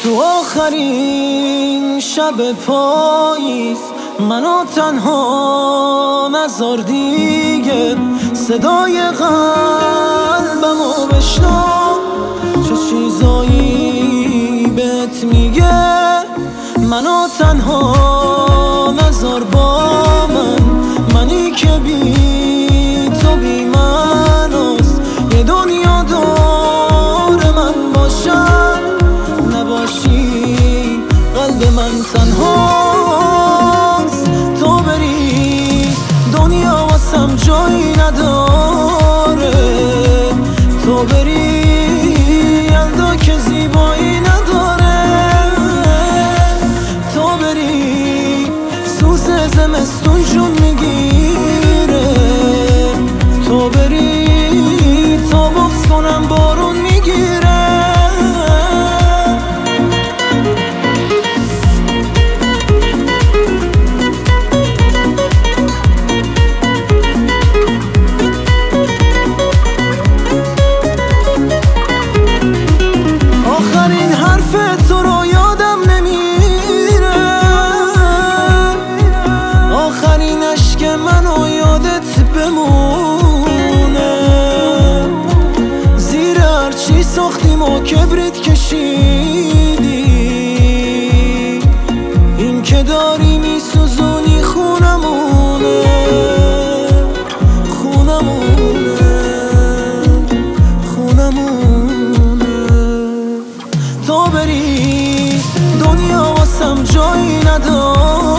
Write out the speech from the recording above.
تو آخرین شب پاییز منو تنها نذار دیگه، صدای قلبمو بشنو چه چیزایی بهت میگه. منو تنها نذار با منی که بی تو بی مناست. یه دنیا دور من باشم، نباشی قلب من تنهاست. تو بری دنیا واسم جایی نداره، تو بری یلدا که زیبایی نداره، تو بری سوز زمستون جون میگیره، تو بری تا بغض کنم بارون میگیره. آخرین حرف تو رو یادم نمیره، آخرین عشق منو یادت بمونه. زیر هرچی ساختیم و کبریت کشیدی، این که داری میسوزونی خونمونه، خونمونه، خونمونه. تو بری دنیا واسم جایی نداره،